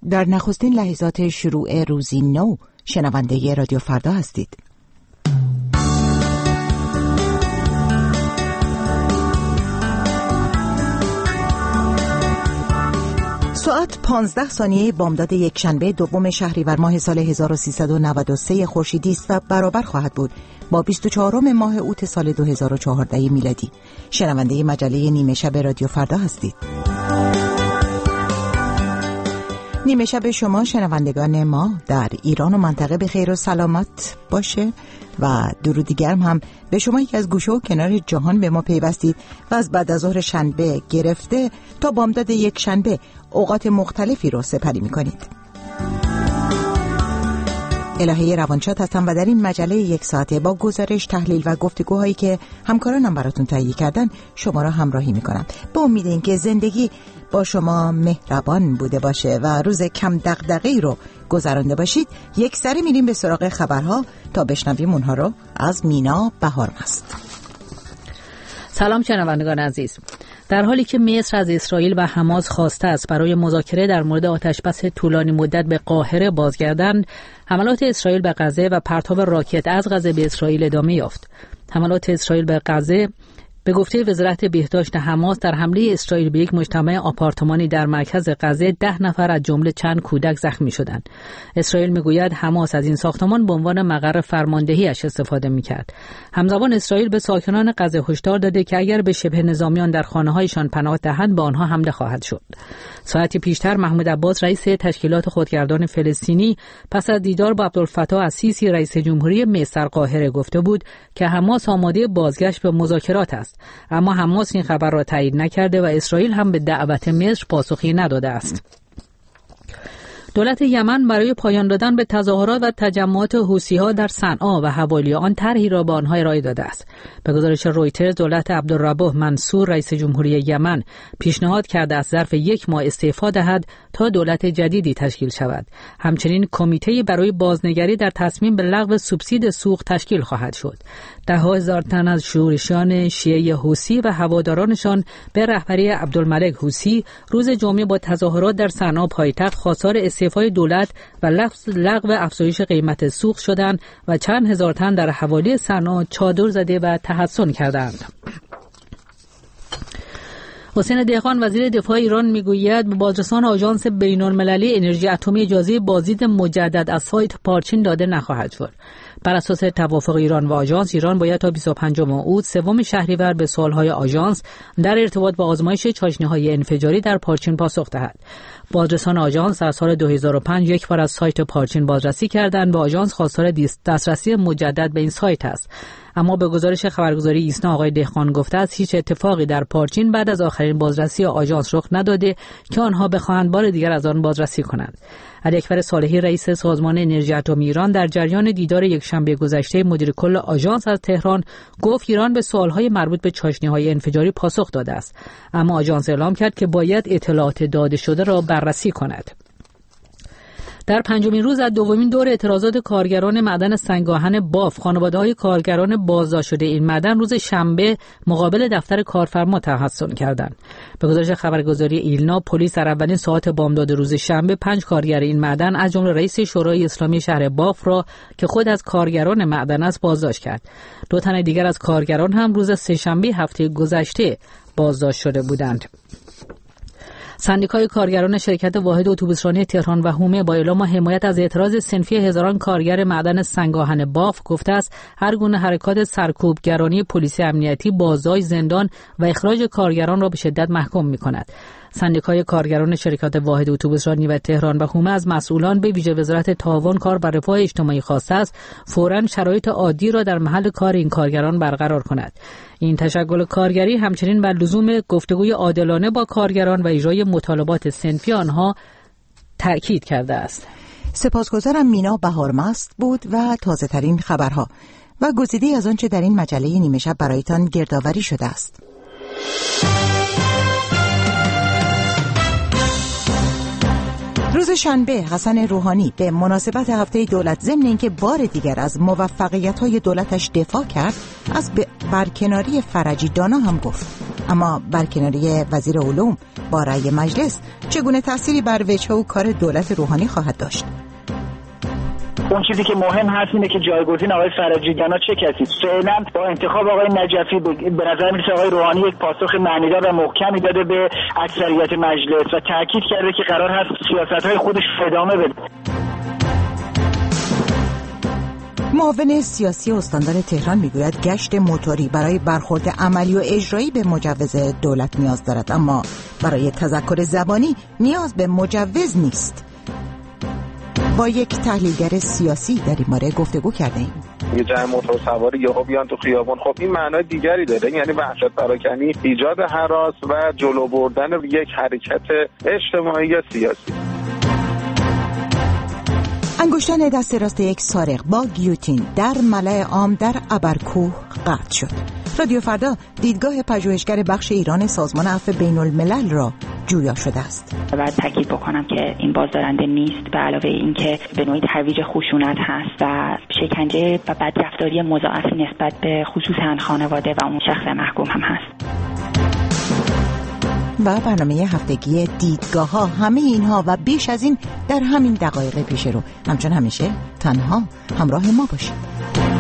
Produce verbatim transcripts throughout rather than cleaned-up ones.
در نخستین لحظات شروع روزی نو شنونده رادیو فردا هستید. ساعت پانزده ثانیه بامداد یک شنبه دوم شهریور ماه سال هزار و سیصد و نود و سه خورشیدی است و برابر خواهد بود با بیست و چهارم ماه اوت سال دو هزار و چهارده میلادی. شنونده مجله نیمه شب رادیو فردا هستید. نیمه شب شما شنوندگان ما در ایران و منطقه به خیر و سلامت باشه و درود گرم هم به شما که از گوشه و کنار جهان به ما پیوستید و از بعد از ظهر شنبه گرفته تا بامداد یک شنبه اوقات مختلفی رو سپری می‌کنید. الهه روانشاد هستم و در این مجله یک ساعته با گزارش، تحلیل و گفتگوهایی که همکارانم براتون تهیه کردن شما را همراهی میکنم. به امید اینکه زندگی با شما مهربان بوده باشه و روز کم دغدغه‌ای رو گذرانده باشید. یک سری میریم به سراغ خبرها تا بشنویم اونها رو از مینا بهارمست. سلام شنوندگان عزیز. در حالی که مصر از اسرائیل و حماس خواسته است برای مذاکره در مورد آتشبس طولانی مدت به قاهره بازگردند، حملات اسرائیل به غزه و پرتاب راکت از غزه به اسرائیل ادامه یافت. حملات اسرائیل به غزه به گفته وزارت بهداشت حماس در حمله اسرائیل به یک مجتمع آپارتمانی در مرکز غزه ده نفر از جمله چند کودک زخمی شدند. اسرائیل میگوید حماس از این ساختمان به عنوان مقر فرماندهی‌اش استفاده میکرد. همزمان اسرائیل به ساکنان غزه هشدار داده که اگر به شبه نظامیان در خانه‌هایشان پناه دهند به آنها حمله خواهد شد. ساعتی پیشتر محمود عباس رئیس تشکیلات خودگردان فلسطینی پس از دیدار با عبدالفتاح السیسی رئیس جمهوری مصر در قاهره گفته بود که حماس آماده بازگشت به مذاکرات است. اما حماس این خبر را تایید نکرده و اسرائیل هم به دعوت مصر پاسخی نداده است. دولت یمن برای پایان دادن به تظاهرات و تجمعات حوثی‌ها در صنعا و حوالی آن طرحی را به آنها ارائه داده است. به گزارش رویترز، دولت عبدالربه منصور رئیس جمهوری یمن پیشنهاد کرده از ظرف یک ماه استعفا دهد تا دولت جدیدی تشکیل شود. همچنین کمیته برای بازنگری در تصمیم به لغو سوبسید سوخت تشکیل خواهد شد. ده هزار تن از شورشیان شیعه حوثی و هوادارانشان به رهبری عبدالملک حوثی روز جمعه با تظاهرات در صنعا پایتخت خواستار استعفای دولت و لغو افزایش قیمت سوخت شدند و چند هزار تن در حوالی صنعا چادر زده و تحصن کردند. حسین دهقان وزیر دفاع ایران میگوید به بازرسان آژانس بین‌المللی انرژی اتمی اجازه بازدید مجدد از سایت پارچین داده نخواهد شد. بر اساس توافق ایران و آژانس، ایران باید تا بیست و پنجم اوت سوم شهریور به سوالهای آژانس در ارتباط با آزمایش چاشنی‌های انفجاری در پارچین پاسخ دهد. بازرسان آژانس در سال دو هزار و پنج یک بار از سایت پارچین بازرسی کردند و آژانس خواستار دسترسی مجدد به این سایت است. اما به گزارش خبرگزاری ایسنا آقای دهقان گفته است هیچ اتفاقی در پارچین بعد از آخرین بازرسی آژانس رخ نداده که آنها بخواهند بار دیگر از آن بازرسی کنند. علی اکبر صالحی رئیس سازمان انرژی اتمی ایران در جریان دیدار یکشنبه گذشته مدیر کل آژانس از تهران گفت ایران به سوالهای مربوط به چاشنی‌های انفجاری پاسخ داده است، اما آژانس اعلام کرد که باید اطلاعات داده شده را بررسی کند. در پنجمین روز از دومین دور اعتراضات کارگران معدن سنگ‌آهن باف، خانواده‌های کارگران بازداشت شده این معدن روز شنبه مقابل دفتر کارفرما تحصن کردند. به گزارش خبرگزاری ایلنا، پلیس در اولین ساعات بامداد روز شنبه پنج کارگر این معدن از جمله رئیس شورای اسلامی شهر باف را که خود از کارگران معدن است بازداشت کرد. دو تن دیگر از کارگران هم روز سه‌شنبه هفته گذشته بازداشت شده بودند. سندیکای کارگران شرکت واحد اتوبوسرانی تهران و حومه با اعلام حمایت از اعتراض صنفی هزاران کارگر معدن سنگ‌آهن باف گفته است هر گونه حرکات سرکوبگرانی پلیسی امنیتی، بازداشت، زندان و اخراج کارگران را به شدت محکوم می‌کند. سندیکای کارگران شرکت واحد اتوبوسرانی و تهران و حومه از مسئولان به ویژه وزارت تعاون، کار و رفاه اجتماعی خواسته است فوراً شرایط عادی را در محل کار این کارگران برقرار کند. این تشکل کارگری همچنین بر لزوم گفتگوی عادلانه با کارگران و اجرای مطالبات صنفی آنها تأکید کرده است. سپاسگزارم. مینا بهارمست بود و تازه ترین خبرها و گزیده از آنچه در این مجله نیمه شب برایتان گردآوری شده است. روز روز شنبه حسن روحانی به مناسبت هفته دولت ضمن اینکه بار دیگر از موفقیت‌های دولتش دفاع کرد، از برکناری فرجی دانا هم گفت. اما برکناری وزیر علوم با رأی مجلس چگونه تأثیری بر وجه و کار دولت روحانی خواهد داشت؟ اون چیزی که مهم هست اینه که جایگزین آقای فرجی دانا چه کسی. فعلا با انتخاب آقای نجفی به نظر میرسه آقای روحانی یک پاسخ معنیدار و محکمی داده به اکثریت مجلس و تاکید کرده که قرار هست سیاست‌های خودش ادامه بده. معاون سیاسی استاندار تهران میگوید گشت موتوری برای برخورد عملی و اجرایی به مجوز دولت نیاز دارد، اما برای تذکر زبانی نیاز به مجوز نیست. با یک تحلیلگر سیاسی در این باره گفتگو کردیم. یه جمع موتور سوار یهو بیان تو خیابون، خب این معنای دیگری داره، یعنی وحشت پراکنی، ایجاد هراس و جلو بردن یک حرکت اجتماعی یا سیاسی. انگشتان دست راست یک سارق با گیوتین در ملأ عام در ابرکوه قطع شد. رادیو فردا دیدگاه پژوهشگر بخش ایران سازمان عفو بین الملل را جویا شده است. باید تاکید بکنم که این بازدارنده نیست، به علاوه اینکه به نوعی ترویج خشونت هست و شکنجه و بدرفتاری مضاعفی نسبت به خصوصا خانواده و اون شخص محکوم هم هست. و برنامه هفتگی دیدگاه ها، همه اینها و بیش از این در همین دقایق پیش رو. همچون همیشه تنها همراه ما باشید.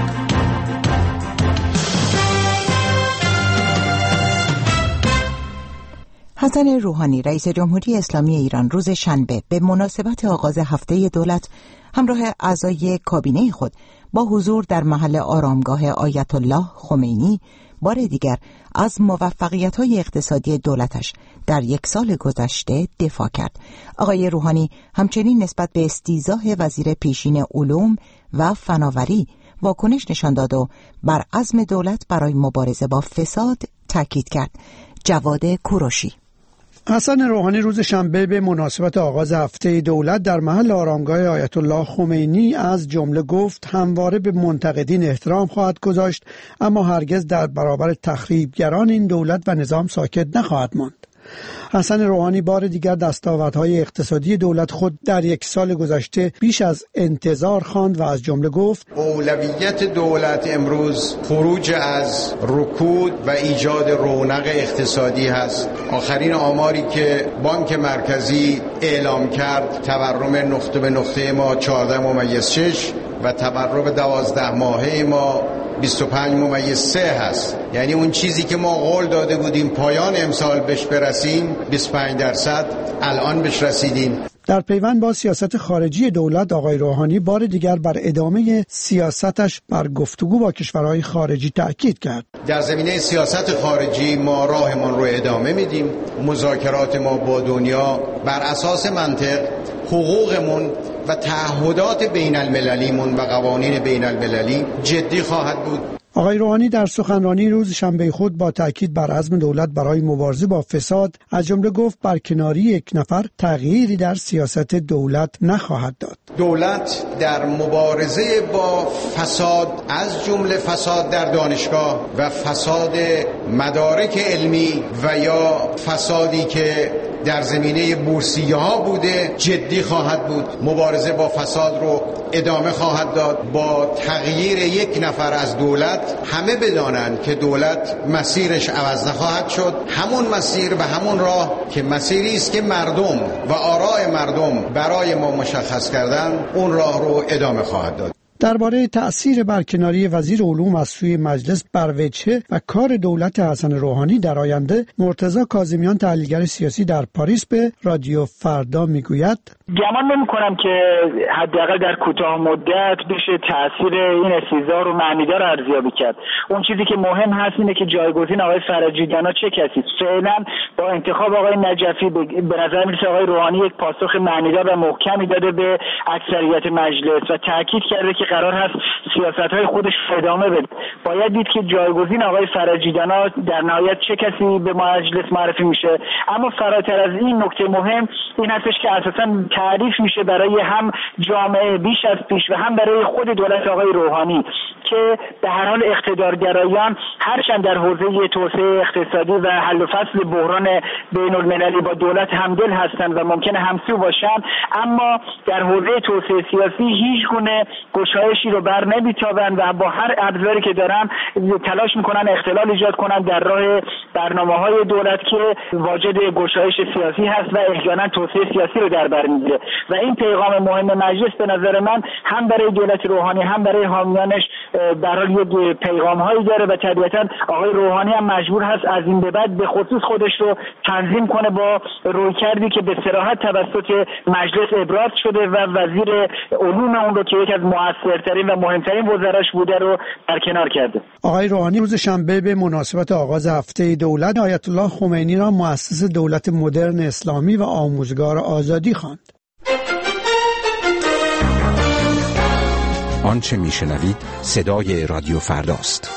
حسن روحانی رئیس جمهوری اسلامی ایران روز شنبه به مناسبت آغاز هفته دولت همراه اعضای کابینه خود با حضور در محل آرامگاه آیت الله خمینی بار دیگر از موفقیت‌های اقتصادی دولتش در یک سال گذشته دفاع کرد. آقای روحانی همچنین نسبت به استیضاح وزیر پیشین علوم و فناوری واکنش نشان داد و بر عزم دولت برای مبارزه با فساد تاکید کرد. جواد کوروشی. حسن روحانی روز شنبه به مناسبت آغاز هفته دولت در محل آرامگاه آیت الله خمینی از جمله گفت همواره به منتقدین احترام خواهد گذاشت، اما هرگز در برابر تخریبگران این دولت و نظام ساکت نخواهد ماند. حسن روحانی بار دیگر دستاوردهای اقتصادی دولت خود در یک سال گذشته بیش از انتظار خواند و از جمله گفت اولویت دولت امروز خروج از رکود و ایجاد رونق اقتصادی هست. آخرین آماری که بانک مرکزی اعلام کرد تورم نقطه به نقطه ما چهارده ممیز شش و تورم دوازده ماهه ما بیست و پنج ممیز سه هست. یعنی اون چیزی که ما قول داده بودیم پایان امسال بهش برسیم بیست و پنج درصد الان بهش رسیدیم. در پیوند با سیاست خارجی دولت آقای روحانی بار دیگر بر ادامه سیاستش بر گفتگو با کشورهای خارجی تأکید کرد. در زمینه سیاست خارجی ما راهمان رو ادامه میدیم. مذاکرات ما با دنیا بر اساس منطق، حقوقمون و تعهدات بین المللیمون و قوانین بین المللی جدی خواهد بود. آقای روحانی در سخنرانی روز شنبه خود با تاکید بر عزم دولت برای مبارزه با فساد از جمله گفت برکناری یک نفر تغییری در سیاست دولت نخواهد داد. دولت در مبارزه با فساد از جمله فساد در دانشگاه و فساد مدارک علمی و یا فسادی که در زمینه بورسیه ها بوده جدی خواهد بود. مبارزه با فساد رو ادامه خواهد داد با تغییر یک نفر از دولت. همه بدانند که دولت مسیرش عوض نخواهد شد، همون مسیر و همون راه که مسیری است که مردم و آراء مردم برای ما مشخص کردن، اون راه رو ادامه خواهد داد. درباره تأثیر برکناری وزیر علوم از سوی مجلس بر وجهه و کار دولت حسن روحانی در آینده، مرتضی کاظمیان تحلیلگر سیاسی در پاریس به رادیو فردا میگوید گمان نمی‌کنم که حداقل در کوتاه مدت بشه تأثیر این استیضاح رو معنیدار ارزیابی کرد. اون چیزی که مهم هست اینه که جایگزین آقای فرجی دانا چه کسی. فعلا با انتخاب آقای نجفی به نظر میرسه آقای روحانی یک پاسخ معنیدار و محکمی داده به اکثریت مجلس و تاکید کرده که قرار هست سیاست‌های خودش ادامه بده. باید دید که جایگزین آقای فرجیدانا در نهایت چه کسی به مجلس معرفی میشه. اما فراتر از این نکته مهم این هستش که اساساً تعریف میشه برای هم جامعه بیش از پیش و هم برای خود دولت آقای روحانی که به هر حال اقتدارگرایان هرچند در حوزه توسعه اقتصادی و حل و فصل بحران بین المللی با دولت همدل هستند و ممکنه همسو باشند، اما در حوزه توسعه سیاسی هیچ گونه گشایشی رو بر نمیتابند و با هر ابزاری که دارن تلاش میکنن اختلال ایجاد کنن در راه برنامه‌های دولت که واجد گشایش سیاسی هست و احیانا توسعه سیاسی رو در بر میگیره. و این پیغام مهم مجلس به نظر من هم برای دولت روحانی هم برای حامیانش در حال یک پیغام‌هایی داره و طبیعتاً آقای روحانی هم مجبور هست از این به بعد به خصوص خودش رو تنظیم کنه با رویکردی که به صراحت توسط مجلس ابراز شده و وزیر علوم اون رو که یکی از مؤثرترین و مهمترین وزراش بوده رو برکنار کرده. آقای روحانی روز شنبه به مناسبت آغاز هفته دولت آیت الله خمینی را مؤسس دولت مدرن اسلامی و آموزگار آزادی خواند. آنچه میشنوید صدای رادیو فرداست.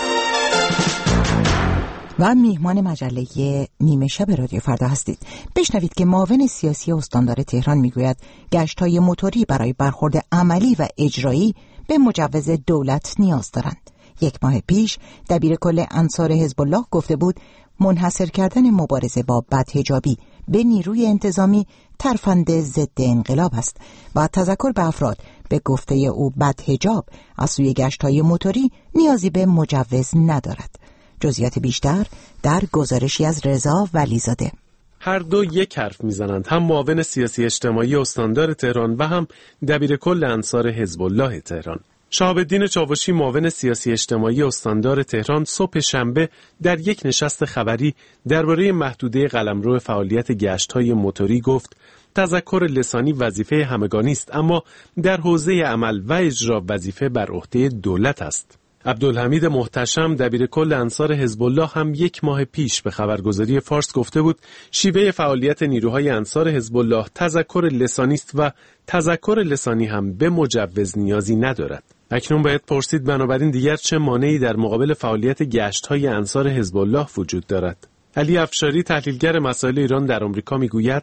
و میهمان مجله نیمه شب رادیو فردا هستید. بشنوید که معاون سیاسی استاندار تهران میگوید گشت‌های موتوری برای برخورد عملی و اجرایی به مجوز دولت نیاز دارند. یک ماه پیش دبیرکل انصار حزب الله گفته بود منحصر کردن مبارزه با بدحجابی به نیروی انتظامی ترفند ضد انقلاب است و تذکر به افراد به گفته او بدحجاب از سوی گشت‌های موتوری نیازی به مجوز ندارد. جزئیات بیشتر در گزارشی از رضا ولیزاده. هر دو یک حرف میزنند، هم معاون سیاسی اجتماعی استاندار تهران و هم دبیرکل انصار حزب الله تهران. شهاب الدین چاوشی معاون سیاسی اجتماعی استاندار تهران صبح شنبه در یک نشست خبری درباره محدوده قلمرو فعالیت گشت‌های موتوری گفت تذکر لسانی وظیفه همگانی است، اما در حوزه عمل و اجرا وظیفه بر عهده دولت است. عبدالحمید محتشم دبیرکل انصار حزب الله هم یک ماه پیش به خبرگزاری فارس گفته بود شیوه فعالیت نیروهای انصار حزب الله تذکر لسانی است و تذکر لسانی هم به مجوز نیازی ندارد. اکنون باید پرسید بنابراین دیگر چه مانعی در مقابل فعالیت گشت‌های انصار حزب الله وجود دارد؟ علی افشاری تحلیلگر مسائل ایران در آمریکا میگوید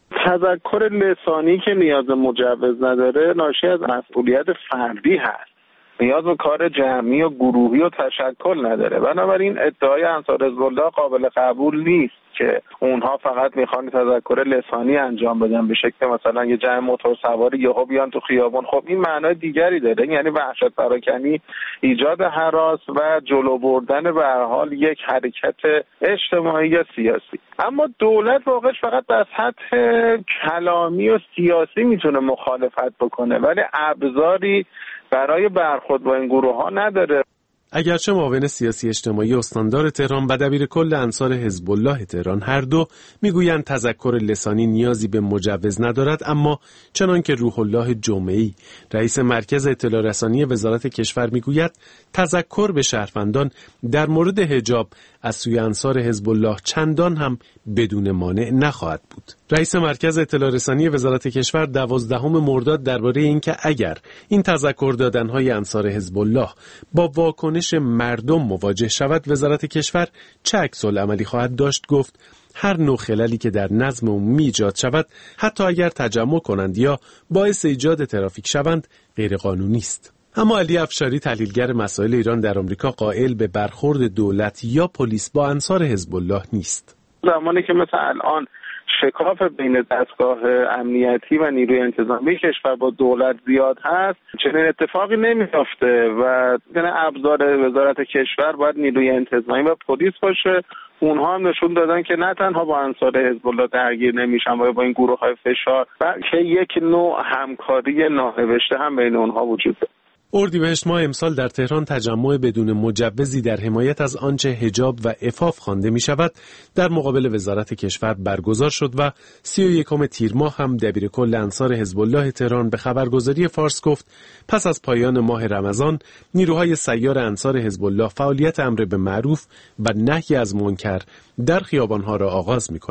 تذکر لسانی که نیاز مجوز نداره ناشی از مسئولیت فردی هست، نیاز به کار جمعی و گروهی و تشکل نداره. بنابراین ادعای انصار حزب الله قابل قبول نیست که اونها فقط میخوان تذکر لسانی انجام بدن به شکل مثلا یه جمع موتور سواری یهو بیان تو خیابون. خب این معنای دیگری داره، یعنی وحشت پراکنی، ایجاد هراس و جلو بردن به هر حال یک حرکت اجتماعی یا سیاسی. اما دولت واقعا فقط در سطح کلامی و سیاسی میتونه مخالفت بکنه ولی ابزاری برای برخورد با این گروه ها نداره. اگرچه معاون سیاسی اجتماعی استاندار تهران و دبیرکل انصار حزب الله تهران هر دو میگویند تذکر لسانی نیازی به مجوز ندارد، اما چنان که روح الله جمعی رئیس مرکز اطلاع رسانی وزارت کشور میگوید تذکر به شهروندان در مورد حجاب از سوی انصار حزب الله چندان هم بدون مانع نخواهد بود. رئیس مرکز اطلاع رسانی وزارت کشور دوازدهم مرداد درباره اینکه اگر این تذکر دادن‌های انصار حزب الله با واکنش مردم مواجه شود وزارت کشور چه عکس‌العملی خواهد داشت گفت هر نوع خللی که در نظم عمومی ایجاد شود حتی اگر تجمع کنند یا باعث ایجاد ترافیک شوند غیرقانونی است. اما علی افشاری تحلیلگر مسائل ایران در آمریکا قائل به برخورد دولت یا پلیس با انصار حزب الله نیست. زمانی که مثلا الان شکاف بین دستگاه امنیتی و نیروی انتظامی کشور با دولت زیاد هست چنین اتفاقی نمی‌افته و یعنی ابزار وزارت کشور باید نیروی انتظامی و پلیس باشه. اونها هم نشون دادن که نه تنها با انصار حزب الله درگیر نمیشن و با این گروه‌های فشار بلکه یک نوع همکاری نانوشته هم بین اونها وجود داره. اردیبهشت ماه امسال در تهران تجمع بدون مجوزی در حمایت از آنچه حجاب و عفاف خوانده می شود در مقابل وزارت کشور برگزار شد و سی و یکم تیر ماه هم دبیرکل انصار حزب الله تهران به خبرگزاری فارس گفت پس از پایان ماه رمضان نیروهای سیار انصار حزب الله فعالیت امر به معروف و نهی از منکر در خیابانها را آغاز می کنند.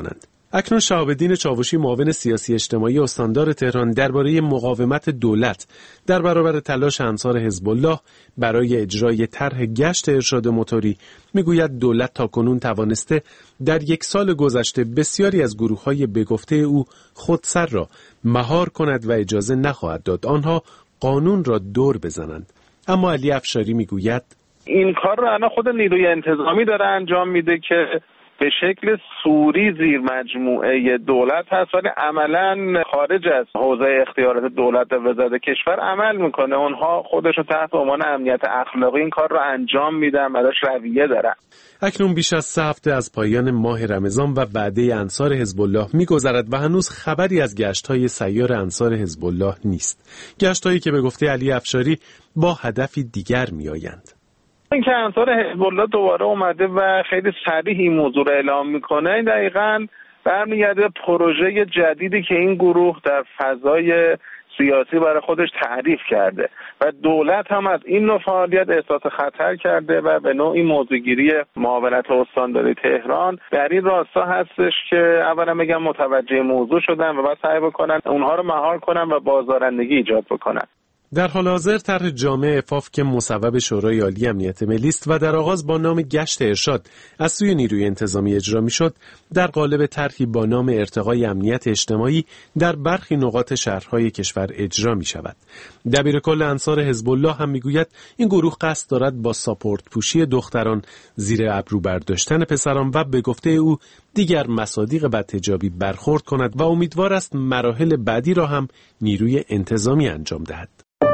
اکنون شهاب‌الدین چاوشی، معاون سیاسی اجتماعی استاندار تهران، درباره مقاومت دولت در برابر تلاش انصار حزب الله برای اجرای طرح گشت ارشاد موتوری میگوید دولت تاکنون توانسته در یک سال گذشته بسیاری از گروه‌های به گفته او خودسر را مهار کند و اجازه نخواهد داد آنها قانون را دور بزنند. اما علی افشاری میگوید این کار را الان خود نیروی انتظامی داره انجام میده که به شکل سوری زیر مجموعه دولت هست، ولی عملا خارج از حوزه اختیارات دولت و وزارت کشور عمل میکنه. اونها خودشون تحت عنوان امنیت اخلاقی این کار رو انجام میدن و داش رویه دارن. اکنون بیش از سه هفته از پایان ماه رمضان و وعده انصار حزب الله میگذرد و هنوز خبری از گشت‌های سیار انصار حزب الله نیست. گشت‌هایی که به گفته علی افشاری با هدفی دیگر میآیند. این که انصار حزب الله دوباره اومده و خیلی صریح این موضوع رو اعلام میکنه، این دقیقاً برمیگرده پروژه جدیدی که این گروه در فضای سیاسی برای خودش تعریف کرده و دولت هم از این نوع فعالیت احساس خطر کرده و به نوعی موضوعگیری معاونت استانداری تهران در این راستا هستش که اولا بگم متوجه موضوع شدن و بعد سعی بکنن اونها رو مهار کنن و بازدارندگی ایجاد بکنن. در حال حاضر طرح جامع عفاف که مصوب شورای عالی امنیت ملی است و در آغاز با نام گشت ارشاد از سوی نیروی انتظامی اجرا میشد، در قالب طرحی با نام ارتقای امنیت اجتماعی در برخی نقاط شهرهای کشور اجرا می شود. دبیرکل انصار حزب الله هم میگوید این گروه قصد دارد با ساپورت پوشی دختران، زیر ابرو برداشتن پسران و به گفته او دیگر مصادیق بدحجابی برخورد کند و امیدوار است مراحل بعدی را هم نیروی انتظامی انجام دهد.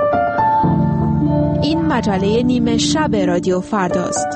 این مجله نیمه شب رادیو فرداست.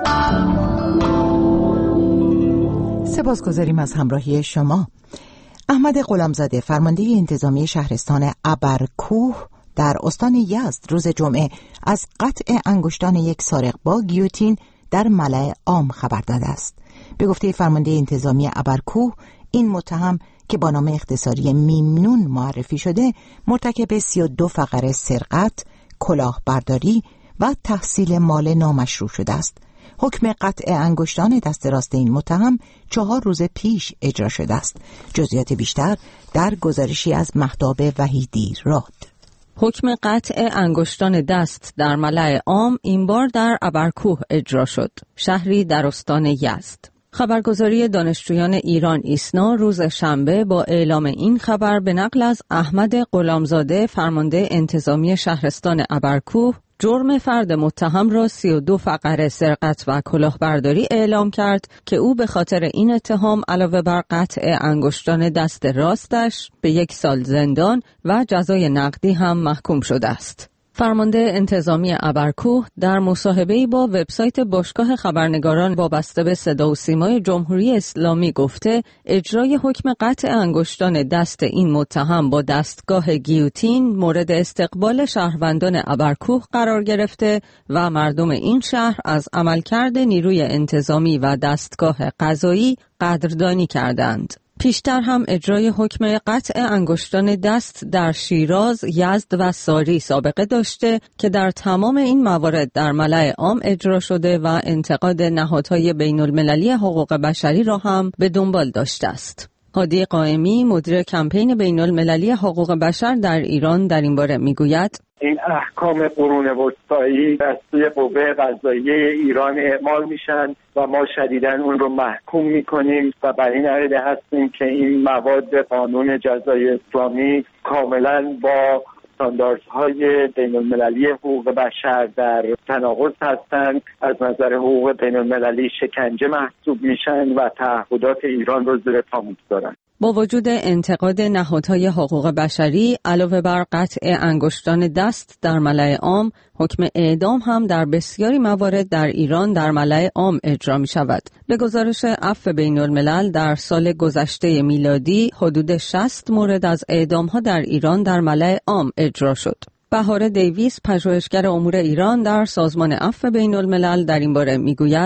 سپاسگزاریم از همراهی شما. احمد غلامزاده، فرمانده انتظامی شهرستان ابرکوه در استان یزد، روز جمعه از قطع انگشتان یک سارق با گیوتین در ملأ عام خبر داده است. به گفته فرمانده انتظامی ابرکوه، این متهم که با نام اختصاری میمنون معرفی شده، مرتکب سی و دو فقره سرقت، کلاهبرداری و تحصیل مال نامشروع شده است. حکم قطع انگشتان دست راست این متهم چهار روز پیش اجرا شده است. جزئیات بیشتر در گزارشی از مهتاب وحیدی راد. حکم قطع انگشتان دست در ملأ عام این بار در ابرکوه اجرا شد، شهری در استان یزد. خبرگزاری دانشجویان ایران ایسنا روز شنبه با اعلام این خبر به نقل از احمد غلامزاده، فرمانده انتظامی شهرستان ابرکوه، جرم فرد متهم را سی و دو فقره سرقت و کلاهبرداری اعلام کرد که او به خاطر این اتهام علاوه بر قطع انگشتان دست راستش به یک سال زندان و جزای نقدی هم محکوم شده است. فرمانده انتظامی ابرکوه در مصاحبه‌ای با وبسایت باشگاه خبرنگاران وابسته به صدا و سیمای جمهوری اسلامی گفته اجرای حکم قطع انگشتان دست این متهم با دستگاه گیوتین مورد استقبال شهروندان ابرکوه قرار گرفته و مردم این شهر از عملکرد نیروی انتظامی و دستگاه قضایی قدردانی کردند. پیشتر هم اجرای حکم قطع انگشتان دست در شیراز، یزد و ساری سابقه داشته که در تمام این موارد در ملأ عام اجرا شده و انتقاد نهادهای بین المللی حقوق بشری را هم به دنبال داشته است. هادی قائمی، مدیر کمپین بین المللی حقوق بشر در ایران، در این باره میگوید این احکام قرون وسطایی از سوی قوه قضاییه ایران اعمال میشن و ما شدیداً اون رو محکوم میکنیم و بر این عقیده هستیم که این مواد قانون جزای اسلامی کاملاً با استانداردهای بین المللی حقوق بشر در تناقض هستند، از نظر حقوق بین المللی شکنجه محسوب میشن و تعهدات ایران رو زیر پا میگذارن. با وجود انتقاد نهادهای حقوق بشری علاوه بر قطع انگشتان دست در ملأ عام، حکم اعدام هم در بسیاری موارد در ایران در ملأ عام اجرا می شود. به گزارش عفو بین الملل در سال گذشته میلادی حدود شصت مورد از اعدام ها در ایران در ملأ عام اجرا شد. بهار دیویس، پژوهشگر امور ایران در سازمان عفو بین الملل، در این باره می گوید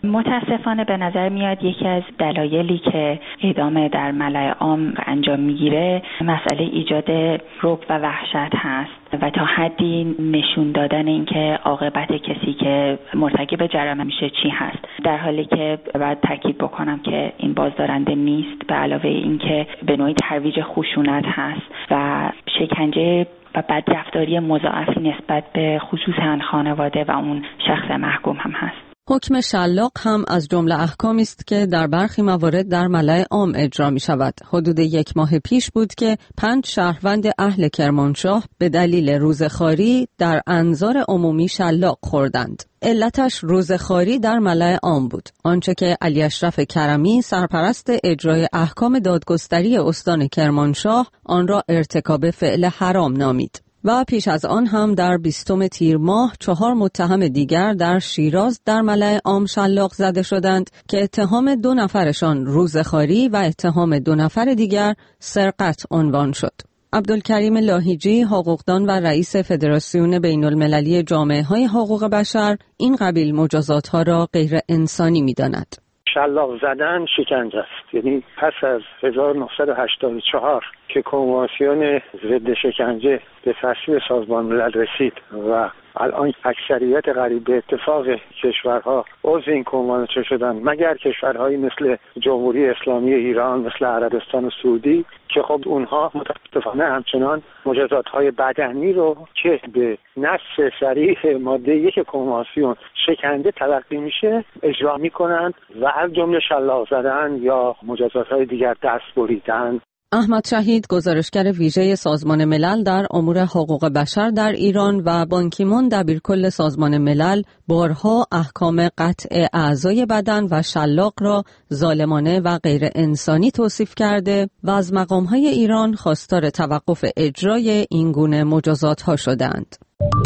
متاسفانه به نظر میاد یکی از دلایلی که اعدام در ملأ عام انجام میگیره مسئله ایجاد رعب و وحشت هست و تا حدی نشون دادن اینکه عاقبت کسی که مرتکب جرم میشه چی هست، در حالی که باید تاکید بکنم که این بازدارنده نیست، به علاوه اینکه به نوعی ترویج خشونت هست و شکنجه و بدرفتاری مضاعفی نسبت به خصوصا خانواده و اون شخص محکوم هم هست. حکم شلاق هم از جمله احکامی است که در برخی موارد در ملأ عام اجرا می شود. حدود یک ماه پیش بود که پنج شهروند اهل کرمانشاه به دلیل روزخواری در انظار عمومی شلاق خوردند. علتش روزخواری در ملأ عام بود. آنچه که علی اشرف کرمی سرپرست اجرای احکام دادگستری استان کرمانشاه آن را ارتکاب فعل حرام نامید. و پیش از آن هم در بیستم تیر ماه چهار متهم دیگر در شیراز در ملأ عام شلاق زده شدند که اتهام دو نفرشان روزخواری و اتهام دو نفر دیگر سرقت عنوان شد. عبدالکریم لاهیجی، حقوقدان و رئیس فدراسیون بین المللی جامعه های حقوق بشر، این قبیل مجازات ها را غیر انسانی می داند. شلاق زدن شکنجه است. یعنی پس از هزار و نهصد و هشتاد و چهار که کنوانسیون ضد شکنجه به تصویب سازمان ملل رسید و الان اکثریت قریب به اتفاق کشورها عضو این کنوانسیون شدن، مگر کشورهایی مثل جمهوری اسلامی ایران، مثل عربستان سعودی که خب اونها متاسفانه همچنان مجازات‌های بدنی رو که به نص صریح ماده یک کنوانسیون شکنجه تلقی میشه اجرا میکنند و از جمله شلاق زدن یا مجازات‌های دیگر دست بریدن. احمد شهید، گزارشگر ویژه سازمان ملل در امور حقوق بشر در ایران و بان کی مون دبیرکل سازمان ملل، بارها احکام قطع اعضای بدن و شلاق را ظالمانه و غیر انسانی توصیف کرده و از مقام‌های ایران خواستار توقف اجرای این گونه مجازات‌ها شدند.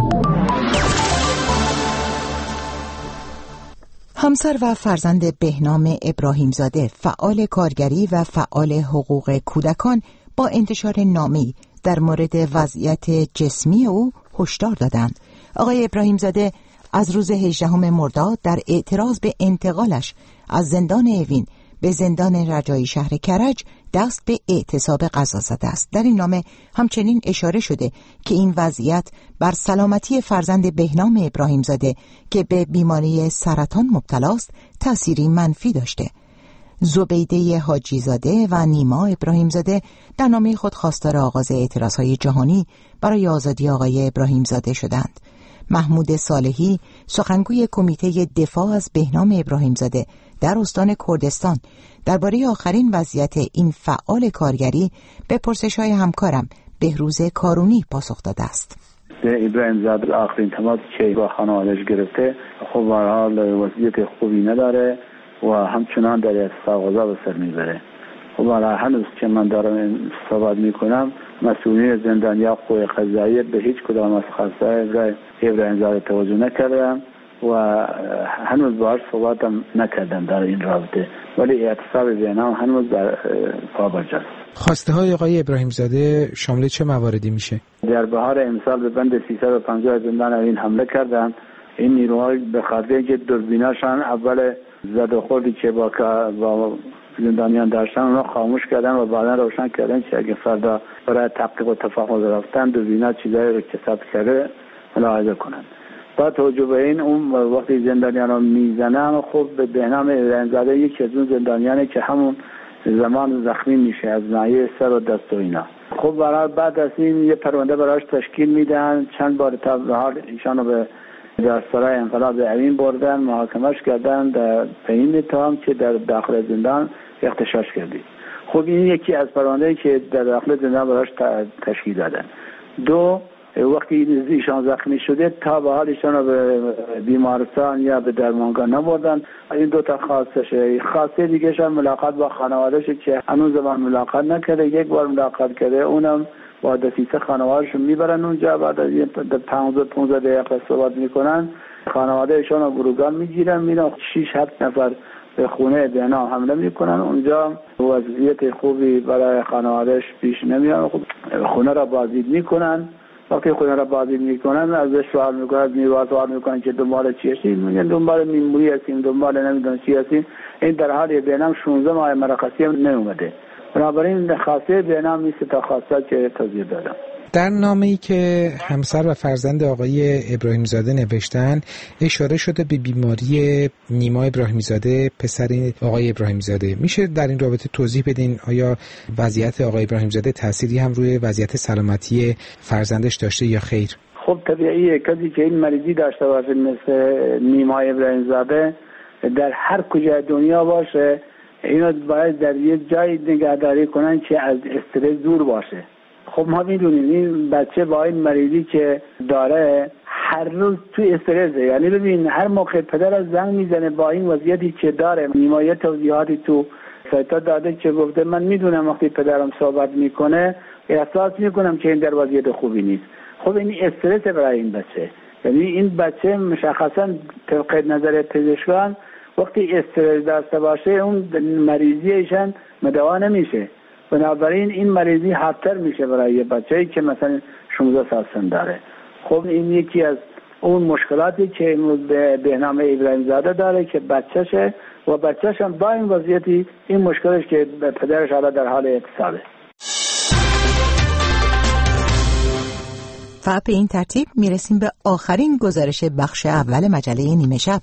همسر و فرزند بهنام ابراهیمزاده، فعال کارگری و فعال حقوق کودکان، با انتشار نامه‌ای در مورد وضعیت جسمی او هشدار دادند. آقای ابراهیمزاده از روز هجدهم مرداد در اعتراض به انتقالش از زندان اوین به زندان رجایی شهر کرج دست به اعتصاب غذا زده است. در این نامه همچنین اشاره شده که این وضعیت بر سلامتی فرزند بهنام ابراهیمزاده که به بیماری سرطان مبتلا است تأثیری منفی داشته. زبیده حاجی زاده و نیما ابراهیمزاده در نامه خود خواستار آغاز اعتراضهای جهانی برای آزادی آقای ابراهیمزاده شدند. محمود صالحی، سخنگوی کمیته دفاع از بهنام ابراهیمزاده در استان کردستان، درباره آخرین وضعیت این فعال کارگری به پرسش‌های همکارم بهروز کارونی پاسخ داده است. ابراهیمزاده آخرین تماس که با خانواده‌اش گرفته، خب به هر حال وضعیت خوبی نداره و همچنان در اعتصاب غذا به سر میبره. خب حالا هنوز که من دارم صحبت میکنم، مسئولین زندانیا قوه قضاییه به هیچ کدام از خواستهای ابراهیمزاده توجه نکردن و هنوز باهاش صحبت هم نکردن در این رابطه، ولی اعتصاب بهنام هنوز در پا برجاست. خواسته های آقای ابراهیمزاده شامل چه مواردی میشه؟ در بهار امسال به بند سیصد و پنجاه زندان اوین حمله کردن. این نیروها به خاطر که دوربیناشان اول زد و خوردی که با با زندانیان داشتن اونها خاموش کردن و بعدا روشن کردن که اگه فردا برای تحقیق و تفاهم رفتن دوربینا چیزایی رو که ثبت کرده ملاحظه کنن. با توجه به این، اون وقتی زندانیان رو میزنن، خب به بهنام ابراهیمزاده یکی از اون زندانیانه که همون زمان زخمی میشه از ناحیه سر و دست و اینا. خب برای بعد از این یه پرونده براش تشکیل میدن. چند بار تا به حال ایشانو به در سرای انقلاب اوین بردن، محاکمش کردن به این اتهام که در داخل زندان اغتشاش کردی. خب این یکی از پرونده‌ای که در داخل زندان براش تشکیل دادن. دو، وقتی ایشان زخمی شده تا به حال ایشان رو به بیمارستان یا به درمانگاه نبردن. این دو تا خاصشه. خاصه دیگه شان ملاقات با خانواده‌اش که هنوز زمان ملاقات نکرده، یک بار ملاقات کرده، اونم با دسیسه خانواده‌شون میبرن اونجا، بعد از پانزده پانزده دقیقه صحبت میکنن، خانواده‌شون رو گروگان میگیرن، میرن شش هفت نفر به خونه بهنام حمله میکنن. اونجا وضعیت خوبی برای خانواده‌اش پیش نمیاد، خونه را بازدید میکنن وقتی خود را بازی میکنن ازش سوال میکنن، نیرو سوال میکنن که دنبال چی هستین؟ میگن دنبال میموری هستیم، دنبال نمیدونم چی هستیم. این در حال بینام شانزده ماه مرخصی هم نیومده. بنابراین خاصه بینام نیست تا خاصه که توضیح دادم. در نامه‌ای که همسر و فرزند آقای ابراهیم زاده نوشتن اشاره شده به بیماری نیما ابراهیم زاده پسر آقای ابراهیم زاده. میشه در این رابطه توضیح بدین آیا وضعیت آقای ابراهیم زاده تأثیری هم روی وضعیت سلامتی فرزندش داشته یا خیر؟ خب طبیعیه کسی که این مریضی داشته باشه مثل نیما ابراهیم زاده در هر کجای دنیا باشه اینو باید در یه جای نگهداری کنن که از استرس دور باشه. خب ما میدونیم این بچه با این مریضی که داره هر روز تو استرسه، یعنی ببین هر موقع پدر از زنگ میزنه با این وضعیتی که داره. نیمایه توضیحاتی تو سایتا داده که گفته من میدونم وقتی پدرم صحبت میکنه احساس میکنم که این در وضعیت خوبی نیست. خب این استرس برای این بچه، یعنی این بچه مشخصا طبق نظر پزشکان وقتی استرس داشته باشه اون مریضی ایشان مدوا نمیشه. بنابراین این مریضی حادتر میشه برای یه بچه‌ای که مثلا شانزده سال سن داره. خب این یکی از اون مشکلاتی که امروز به بهنام ابراهیم زاده داره که بچه‌شه و بچه‌ش هم با این وضعیتی این مشکلش که پدرش حالا در حال اتصابه. و به این ترتیب میرسیم به آخرین گزارش بخش اول مجله نیمه شب.